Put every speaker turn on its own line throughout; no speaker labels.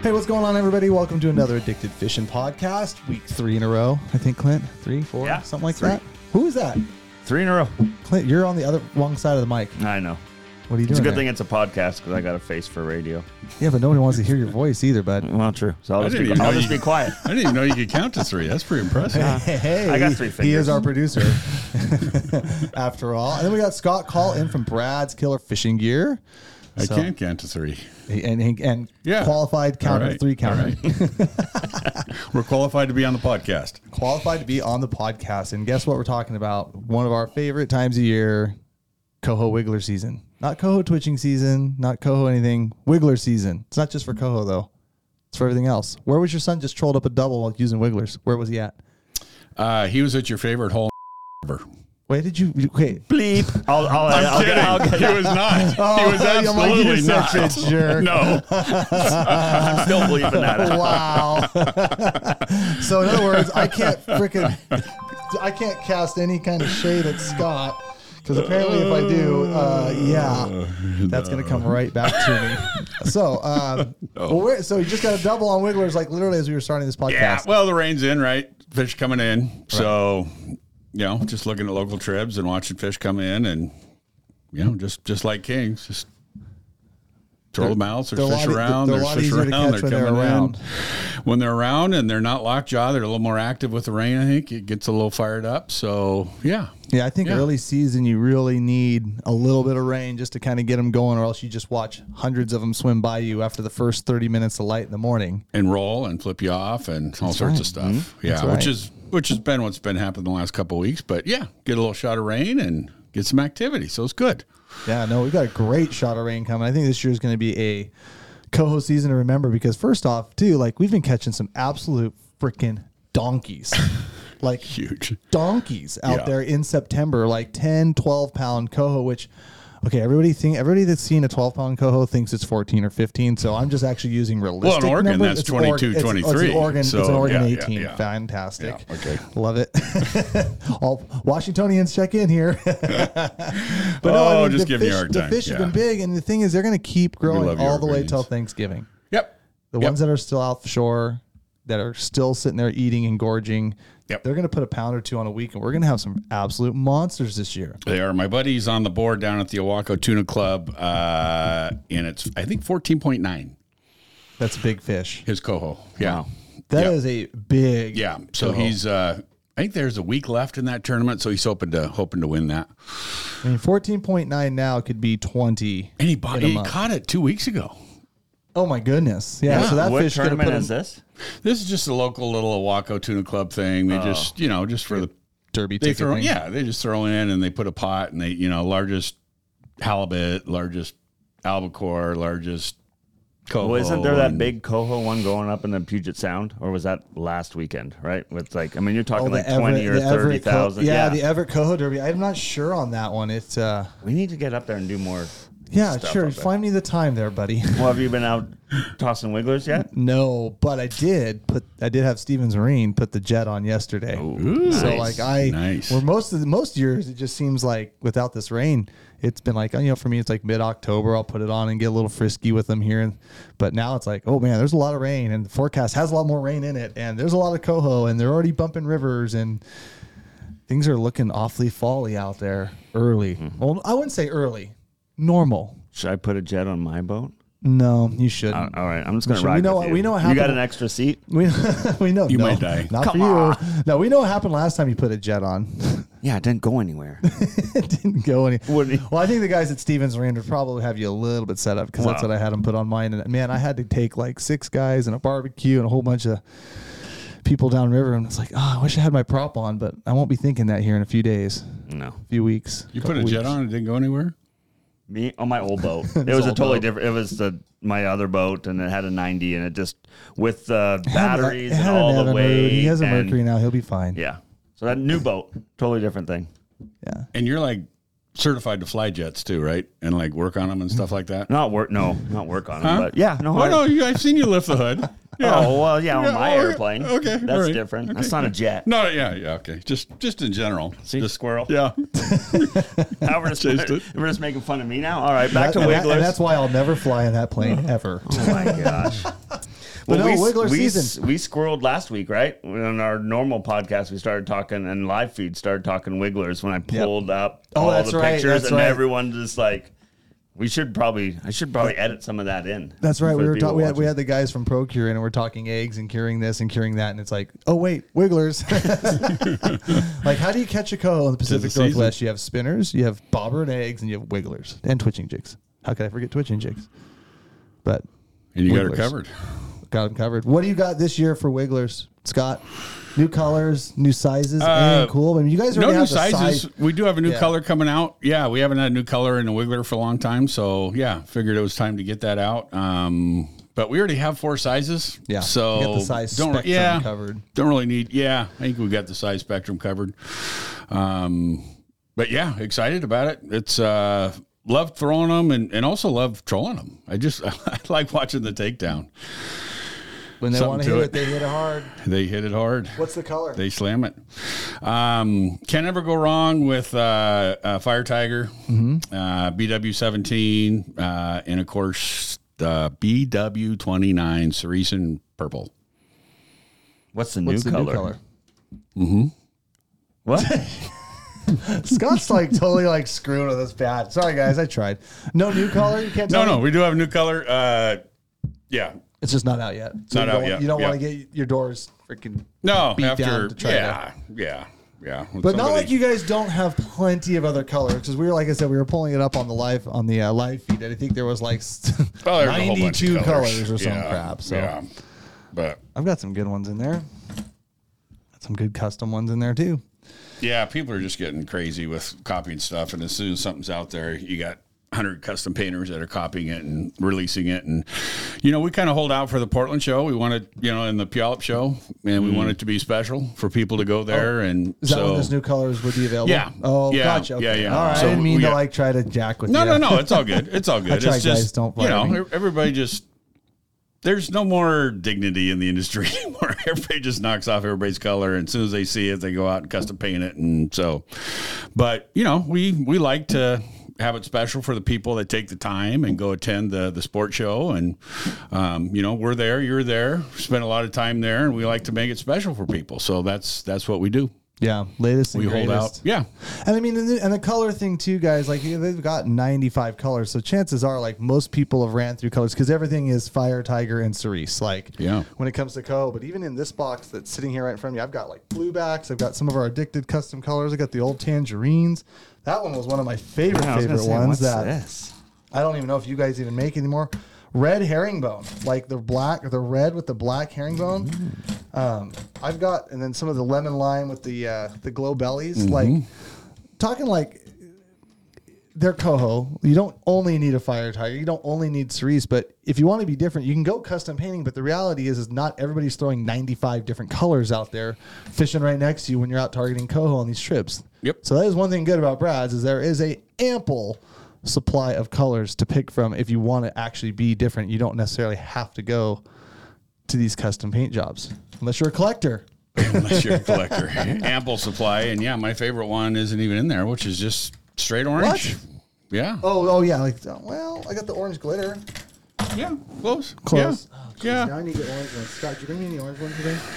Hey, what's going on, everybody? Welcome to another Addicted Fishing podcast. Week 3 in a row, I think, Clint. 3, 4,
Yeah,
something like
3.
that. Who is that?
3 in a row.
Clint, you're on the other wrong side of the mic.
I know.
What are you doing?
It's a good
there?
thing it's a podcast because I got a face for radio.
Yeah, but nobody wants to hear your voice either, bud.
Well, true. So I'll
didn't even know
just
you-
be quiet.
I didn't even know you could count to 3. That's pretty impressive.
Hey,
I got 3
He
fingers.
is our producer, after all. And then we got Scott call in from Brad's Killer Fishing Gear.
I
So-
can't count to 3.
And
Yeah.
qualified counter,
All right.
3 counter.
All right. We're qualified to be on the podcast.
Qualified to be on the podcast. And guess what we're talking about? One of our favorite times of year, coho wiggler season. Not coho twitching season, not coho anything. Wiggler season. It's not just for coho, though. It's for everything else. Where was your son just trolled up a double while using wigglers? Where was he at?
He was at your favorite hole ever.
Where did you... Okay.
Bleep. I'll get
He was not. He was
I'm like,
absolutely
you're
not.
such a jerk.
No.
I'm still bleeping that out.
Wow. So in other words, I can't cast any kind of shade at Scott because apparently if I do, that's going to come right back to me. So, so you just got a double on wigglers, like literally as we were starting this podcast.
Yeah. Well, the rain's in, right? Fish coming in. So, just looking at local tribs and watching fish come in and, just like kings, just throw them out. There's fish around.
They're a
There's
lot
fish
easier to
around.
catch
They're
when they're
coming
around.
in. When they're around and they're not lockjaw, they're a little more active with the rain, I think. It gets a little fired up. So, yeah.
Yeah, I think early season you really need a little bit of rain just to kind of get them going, or else you just watch hundreds of them swim by you after the first 30 minutes of light in the morning.
And roll and flip you off and all sorts of stuff.
Mm-hmm.
Yeah,
That's
which has been what's been happening the last couple of weeks. But yeah, get a little shot of rain and get some activity. So it's good.
Yeah, no, we got a great shot of rain coming. I think this year is going to be a coho season to remember because first off, too, like we've been catching some absolute freaking donkeys. Like
Huge.
donkeys out
Yeah.
there in September, like 10, 12-pound coho, which, okay, everybody that's seen a 12-pound coho thinks it's 14 or 15, so I'm just actually using realistic
Well, in Oregon,
numbers.
that's
It's
22,
It's
23.
an Oregon,
So,
it's an Oregon
yeah,
18.
yeah.
Fantastic.
Yeah, okay.
Love it. All Washingtonians check in here. But
just give me a hard
the
time.
fish have
Yeah.
been big, and the thing is they're going to keep growing
love your
all the way
opinions.
till Thanksgiving.
Yep.
The ones that are still out the shore, that are still sitting there eating and gorging,
Yep.
they're going to put a pound or two on a week, and we're going to have some absolute monsters this year.
They are. My buddy's on the board down at the Owako Tuna Club, and it's, I think, 14.9,
That's big fish.
his coho. Yeah.
Wow.
That
Yeah.
is a big.
Yeah. So
coho.
he's, I think there's a week left in that tournament, so he's hoping to win that.
I mean, 14.9 now could be 20.
And
in a
he
month.
caught it 2 weeks ago.
Oh my goodness! Yeah, so that
What
fish could have
tournament
put
is this?
This is just a local little Owako Tuna Club thing. They just, just for the
derby
they
ticket
throw,
thing.
yeah, they just throw in and they put a pot and they, largest halibut, largest albacore, largest coho.
Well, isn't there that
and-
big coho one going up in the Puget Sound? Or was that last weekend, right? With like, I mean, you're talking like 20 or
the Everett
30,000.
Yeah, the Everett Coho Derby. I'm not sure on that one. It's
We need to get up there and do more.
yeah,
stuff
sure.
up there.
Find me the time there, buddy.
Well, have you been out tossing wigglers yet?
No, but I did have Stevens Marine put the jet on yesterday.
Ooh,
So
nice.
like
Nice.
where most years it just seems like without this rain, it's been like, for me it's like mid-October. I'll put it on and get a little frisky with them here. But now it's like, oh man, there's a lot of rain and the forecast has a lot more rain in it, and there's a lot of coho and they're already bumping rivers and things are looking awfully fally out there early. Well, I wouldn't say early, normal.
Should I put a jet on my boat?
No, you shouldn't.
All right, I'm just going to
We
ride
know
with
what-
you.
we know what
You got
happened-
an extra seat?
We know
You
no,
might die.
Not
Come
for
on.
you. No, we know what happened last time you put a jet on.
Yeah, it didn't go anywhere.
It didn't go any.
Wouldn't he?
Well, I think the guys at Stevens Marine would probably have you a little bit set up because that's
Wow.
what I had them put on mine. And man, I had to take like 6 guys and a barbecue and a whole bunch of people downriver. And it's like, I wish I had my prop on, but I won't be thinking that here in a few days,
No.
a few weeks.
You put a jet on, it didn't go anywhere?
Me on my old boat. It was a
old
totally
boat.
different. It was my other boat, and it had a 90, and it just with the batteries
It
and
had
all
an
the
Evan
weight.
Road. He has a
and-
Mercury now. He'll be fine.
Yeah. So that new boat, totally different thing.
Yeah.
And you're like certified to fly jets too, right? And like work on them and stuff like that?
Not work on
Huh?
it, but yeah, no.
Oh, no, I've seen you lift the hood. Yeah.
Oh well, yeah, on my
okay,
airplane.
Okay,
that's
all right.
different.
Okay,
That's not a
good.
jet.
No, yeah, okay. Just in general.
See,
Just
squirrel.
Yeah.
Now we're just,
Chased it.
we're just making fun of me now. All right, back to
And
wigglers.
that's why I'll never fly in that plane ever.
Oh my gosh.
But no, Wiggler
we
season.
We squirreled last week, right? On our normal podcast, we started talking, and live feed started talking Wigglers when I pulled up all
that's
the
right,
pictures,
that's
and
right.
everyone just like, I should probably edit some of that in.
That's right.
for
We
the
were
people
we
watching.
had the guys from ProCure in, and we're talking eggs and curing this and curing that, and it's like, oh wait, Wigglers. Like, how do you catch a coho in the Pacific
season.
Northwest? You have spinners, you have bobber and eggs, and you have Wigglers and twitching jigs. How could I forget twitching jigs? But
And you got her
Wigglers.
covered.
Got them covered. What do you got this year for Wigglers, Scott? New colors, new sizes, anything cool? I mean, you guys already
No new
have the
sizes.
size.
We do have a new
Yeah.
color coming out. Yeah, we haven't had a new color in a Wiggler for a long time. So, yeah, figured it was time to get that out. But we already have 4 sizes.
Yeah,
So,
you got the size spectrum covered.
Don't really need, I think we got the size spectrum covered. But, yeah, excited about it. It's, love throwing them and also love trolling them. I like watching the takedown.
When they
Something
want to
to
hit
it.
it, they hit it hard.
They hit it hard.
What's the color?
They slam it. Can't ever go wrong with Fire Tiger, BW17, and of course the BW29 Cerise and Purple.
What's the
What's
new
the
color?
new color?
What?
Scott's like totally like screwing with us bad. Sorry guys, I tried. No new color. You can't tell
No,
me?
we do have a new color. Yeah.
It's just not out yet. So
Not
you
out
don't-
yet.
You don't
Yeah.
want to get your doors freaking
No,
beat
after
down to try
yeah.
But not like you guys don't have plenty of other colors, because we were, like I said, we were pulling it up on the live feed, and I think there was like
Well, there's a whole bunch of
92 colors or some
Yeah,
crap. So
yeah. But
I've got some good ones in there. Got some good custom ones in there too.
yeah, people are just getting crazy with copying stuff, and as soon as something's out there, you got 100 custom painters that are copying it and releasing it. And, we kind of hold out for the Portland show. We wanted, in the Puyallup show, and we want it to be special for people to go there. And
Is that
so,
when this new colors would be available?
Yeah.
Oh,
Yeah.
gotcha. Okay.
Yeah.
All right.
So
I didn't mean
we
to
got-
like try to jack with you.
no, it's all good. It's all good.
I tried,
It's just,
guys, don't fire me.
everybody just, there's no more dignity in the industry anymore. Everybody just knocks off everybody's color, and as soon as they see it, they go out and custom paint it. And so, but we like to have it special for the people that take the time and go attend the sports show. And, we're there, you're there, spend a lot of time there, and we like to make it special for people. So that's what we do.
Yeah. Latest and
We hold
greatest.
out. Yeah.
And I mean, and the color thing too, guys, like they've got 95 colors. So chances are like most people have ran through colors because everything is Fire, Tiger, and Cerise. Like
Yeah.
when it comes to coho, but even in this box that's sitting here right in front of me, I've got like bluebacks. I've got some of our addicted custom colors. I got the old tangerines. That one was one of my favorite ones
What's
that
this?
I don't even know if you guys even make anymore. Red herringbone, like the red with the black herringbone. I've got, and then some of the lemon lime with the glow bellies. Like talking like they're coho. You don't only need a Fire Tiger. You don't only need Cerise. But if you want to be different, you can go custom painting. But the reality is not everybody's throwing 95 different colors out there fishing right next to you when you're out targeting coho on these trips.
Yep.
So that is one thing good about Brad's is there is a ample supply of colors to pick from if you want to actually be different. You don't necessarily have to go to these custom paint jobs unless you're a collector.
Unless you're a collector. Ample supply. And yeah, my favorite one isn't even in there, which is just straight orange.
What?
Yeah.
Oh yeah. Like, well, I got the orange glitter.
Yeah. Close.
Close.
Yeah.
Now I need the orange one. Scott, did you bring me any orange ones today?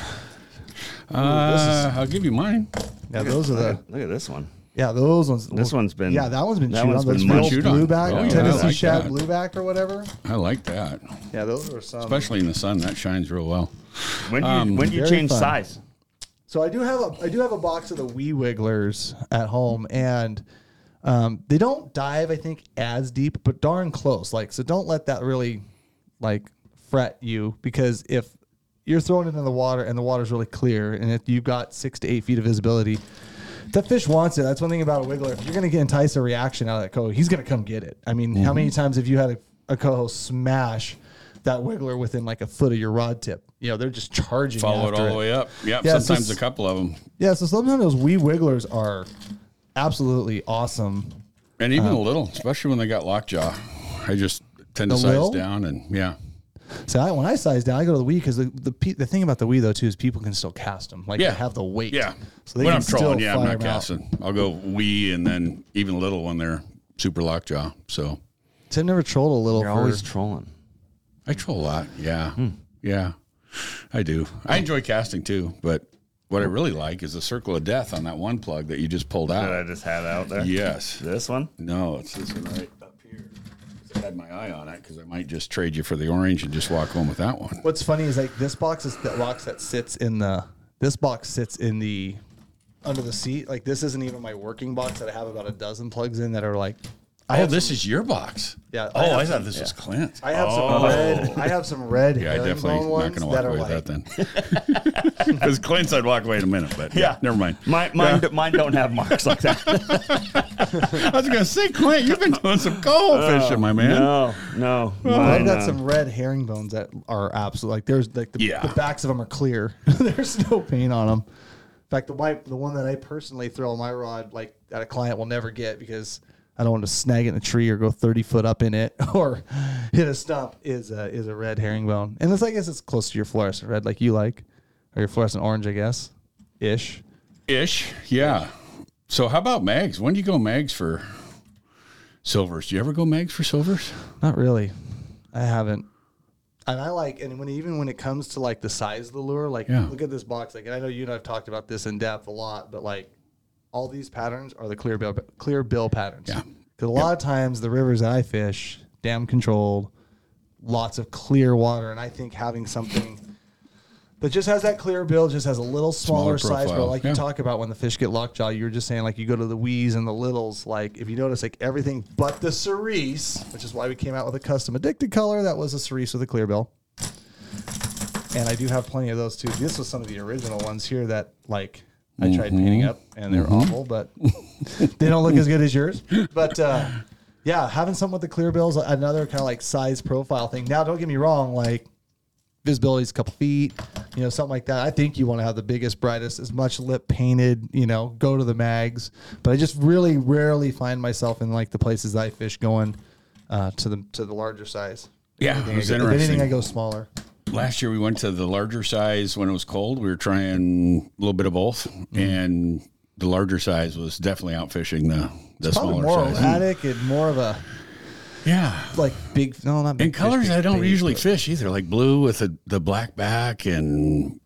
I'll give you mine.
Yeah, those are the.
Look at this one.
Yeah, those ones.
This one's been.
Yeah, that one's been
that
chewed
one's
on.
been
Those
much
old
chewed on.
blueback,
Oh, yeah,
Tennessee
I like
shad
that.
blueback or whatever.
I like that.
Yeah, those are some.
Especially in the sun, that shines real well.
When do you
very
change
fun.
size?
So I do have a box of the Wee Wigglers at home, and they don't dive, I think, as deep, but darn close. Like, so don't let that really like fret you, because if you're throwing it in the water and the water's really clear, and if you've got 6 to 8 feet of visibility, that fish wants it. That's one thing about a wiggler. If you're going to entice a reaction out of that coho, he's going to come get it. I mean, how many times have you had a coho smash that wiggler within like a foot of your rod tip? You know, they're just charging
Follow it
after
all the way up. Yep.
Yeah, so
sometimes a couple of them.
Yeah, so sometimes those wee wigglers are absolutely awesome.
And even the little, especially when they got lockjaw. I just tend to
The
size
lil?
down and yeah.
So when I size down, I go to the wee because the thing about the wee though too is people can still cast them. Like
Yeah.
they have the weight.
Yeah.
So they
when
can
I'm
still
trolling, yeah, I'm
fire
not
'em out.
casting. I'll go wee and then even little when they're super lockjaw. So
So I've never trolled a little.
You're
for,
always trolling.
I troll a lot. Yeah. Yeah. Yeah, I do. I enjoy casting too, but what I really like is the circle of death on that one plug that you just pulled out.
That I just had out there.
Yes.
This one?
No, it's this one right up here. I had my eye on it because I might just trade you for the orange and just walk home with that one.
What's funny is like this box is the box that sits in the. This box sits in the under the seat. Like this isn't even my working box that I have about a dozen plugs in that are like.
This is your box.
Yeah.
Oh, I thought this was Clint's.
I have some red. I have some red.
Yeah, I definitely not going to walk away with that then. Because Clint's, I'd walk away in a minute, but yeah, never mind.
Mine don't have marks like that.
I was going to say, Clint, you've been doing some coho fishing, my man.
No.
Well, I've got some red herringbones that are absolute. Like there's like the backs of them are clear. There's no paint on them. In fact, the one that I personally throw on my rod, like that a client will never get because I don't want to snag it in a tree or go 30 foot up in it or hit a stump is a red herringbone. And I guess it's close to your fluorescent red like you like, or your fluorescent orange, I guess. Ish,
yeah. So how about mags? When do you go mags for silvers? Do you ever go mags for silvers?
Not really. I haven't. And I like, and even when it comes to like the size of the lure, like look at this box. Like, and I know you and I've talked about this in depth a lot, but like, all these patterns are the clear bill patterns.
Yeah.
Because a lot of times the rivers that I fish, dam controlled, lots of clear water. And I think having something that just has that clear bill, just has a little smaller size. But like you talk about when the fish get lockjaw, you were just saying like you go to the wheeze and the littles. Like if you notice like everything but the cerise, which is why we came out with a custom addicted color, that was a cerise with a clear bill. And I do have plenty of those too. This was some of the original ones here that like I tried painting up, and they're awful, but they don't look as good as yours. But, yeah, having something with the clear bills, another kind of like size profile thing. Now, don't get me wrong, like visibility is a couple feet, something like that. I think you want to have the biggest, brightest, as much lip painted, go to the mags. But I just really rarely find myself in like the places I fish going to the larger size.
Yeah, it was interesting.
If anything, I go smaller.
Last year we went to the larger size when it was cold. We were trying a little bit of both, and the larger size was definitely out fishing the smaller
more
size.
Erratic and more of a like big. No, not big.
And colors
fish,
I don't
bait,
usually
but
fish either, like blue with the black back and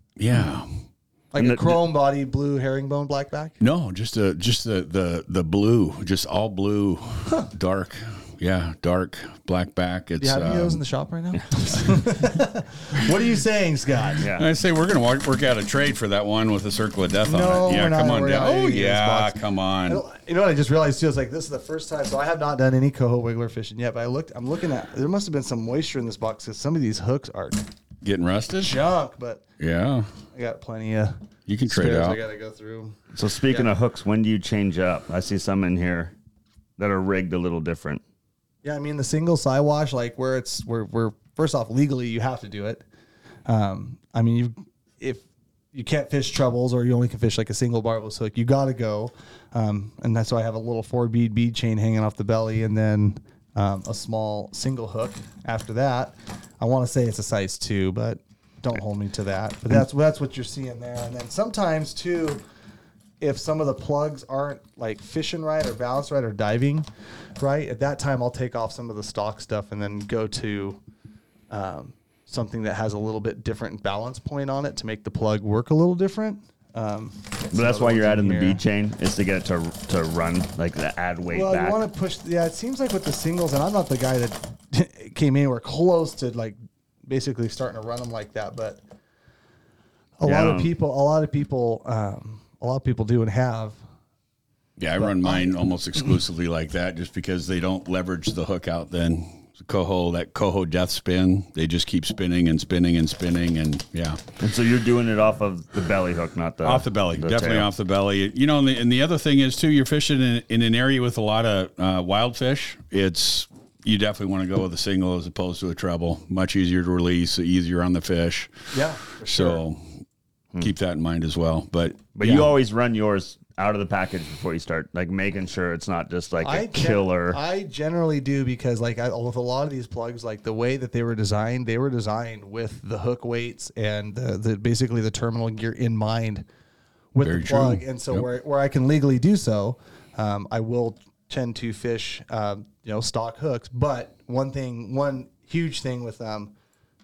like a chrome body, blue herringbone, black back.
No, just the blue, just all blue, dark. Yeah, dark black back. It's,
do you have any of those in the shop right now? What are you saying, Scott?
Yeah.
I say we're going to work out a trade for that one with a circle of death on it. Yeah,
we're not.
come on
We're
down.
not
Oh,
getting this
yeah,
box.
come on.
You know what I just realized too? It's like this is the first time. So I have not done any coho wiggler fishing yet. But I'm looking at. There must have been some moisture in this box because some of these hooks are
Getting rusted?
junk. But
Yeah.
I got plenty of.
You can trade
spares
out.
I got to go through.
So speaking of hooks, when do you change up? I see some in here that are rigged a little different.
Yeah, I mean the single side wash, like where first off legally you have to do it. I mean if you can't fish trebles or you only can fish like a single barbless hook, you got to go. And that's why I have a little 4-bead chain hanging off the belly, and then a small single hook. After that, I want to say it's a size 2, but don't hold me to that. But that's what you're seeing there. And then sometimes too, if some of the plugs aren't like fishing right or balanced right or diving right, at that time I'll take off some of the stock stuff and then go to something that has a little bit different balance point on it to make the plug work a little different.
But that's why you're adding the bead chain, is to get it to run, like to add weight
well,
back.
you want to push. Yeah, it seems like with the singles, and I'm not the guy that came anywhere close to like basically starting to run them like that, but a lot of people do and have.
Yeah, I run mine almost exclusively like that just because they don't leverage the hook out then. That coho death spin, they just keep spinning and spinning and spinning, and yeah.
And so you're doing it off of the belly hook, not the
off the belly, definitely
tail.
off the belly. You know, and the other thing is too, you're fishing in an area with a lot of wild fish. You definitely want to go with a single as opposed to a treble. Much easier to release, easier on the fish.
Yeah, for sure.
So keep that in mind as well. But
you always run yours out of the package before you start, like making sure it's not just like a killer.
I generally do because like with a lot of these plugs, like the way that they were designed with the hook weights and the basically the terminal gear in mind with
Very
the plug.
true.
And so where I can legally do so, I will tend to fish, stock hooks. But one huge thing with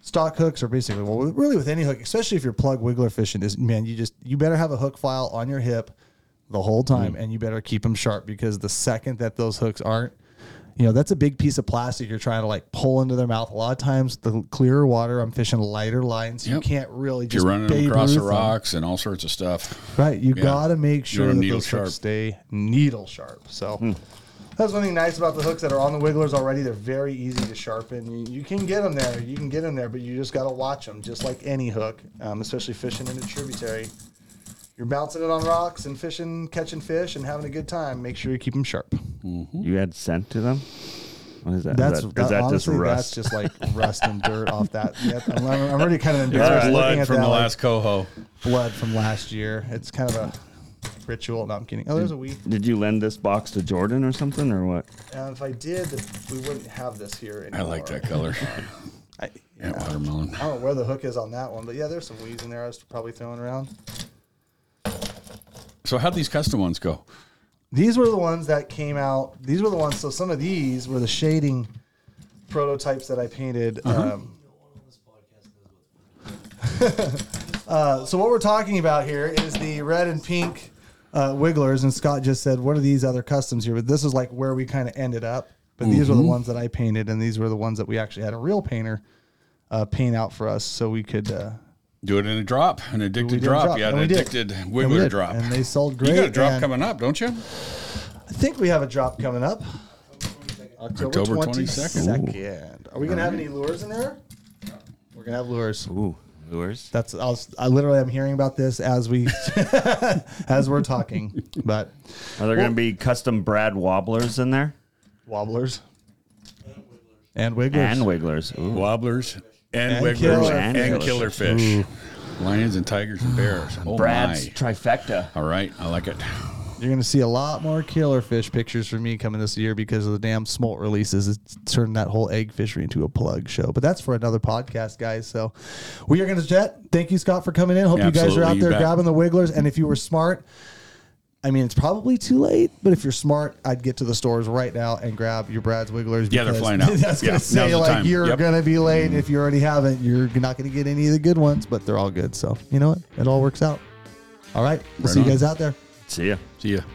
stock hooks are basically, well, really with any hook, especially if you're plug wiggler fishing, is, man, you better have a hook file on your hip the whole time, and you better keep them sharp, because the second that those hooks aren't, that's a big piece of plastic you're trying to like pull into their mouth. A lot of times the clearer water, I'm fishing lighter lines. You can't really just
you're running them across the rocks and all sorts of stuff.
Right. You got to make sure that those
sharp.
hooks stay needle sharp. So that's one thing nice about the hooks that are on the wigglers already. They're very easy to sharpen. You can get them there. You can get them there, but you just got to watch them, just like any hook, especially fishing in a tributary. You're bouncing it on rocks and fishing, catching fish, and having a good time. Make sure you keep them sharp.
Mm-hmm. You add scent to them? What is that?
Is that
honestly,
just rust? That's just like rust and dirt off that. Yeah, I'm already kind of embarrassed looking at
from
that,
the last coho.
Blood from last year. It's kind of a ritual. No, I'm kidding. Oh, there's a weed.
Did you lend this box to Jordan or something, or what?
If I did, we wouldn't have this here anymore.
I like that color. Watermelon.
I don't know where the hook is on that one, but yeah, there's some weeds in there I was probably throwing around.
So how'd these custom ones go?
These were the ones that came out. These were the ones. So some of these were the shading prototypes that I painted. So what we're talking about here is the red and pink wigglers. And Scott just said, what are these other customs here? But this is like where we kind of ended up. But these were the ones that I painted. And these were the ones that we actually had a real painter paint out for us so we could...
do it in a drop, an addicted drop. Yeah, an addicted wiggler drop.
And they sold great.
You got a drop coming up, don't you?
I think we have a drop coming up. October 22nd. Are we going to have any lures in there? We're going to have lures.
Ooh, lures.
I literally am hearing about this as we as we're talking. But
are there going to be custom Brad wobblers in there?
Wobblers. And wigglers.
And wigglers.
Ooh. Wobblers. And wigglers and killer fish. Ooh. Lions and tigers and bears. Oh,
Brad's
my.
trifecta.
All right. I like it.
You're going to see a lot more killer fish pictures from me coming this year because of the damn smolt releases. It's turned that whole egg fishery into a plug show. But that's for another podcast, guys. So we are going to jet. Thank you, Scott, for coming in. Hope you guys are out there grabbing the wigglers. And if you were smart, I mean, it's probably too late, but if you're smart, I'd get to the stores right now and grab your Brad's Wigglers.
Yeah, they're flying out.
I was going to say, like, you're going to be late. If you already haven't, you're not going to get any of the good ones, but they're all good. So, you know what? It all works out. All right. We'll see you guys out there.
See ya.
See ya.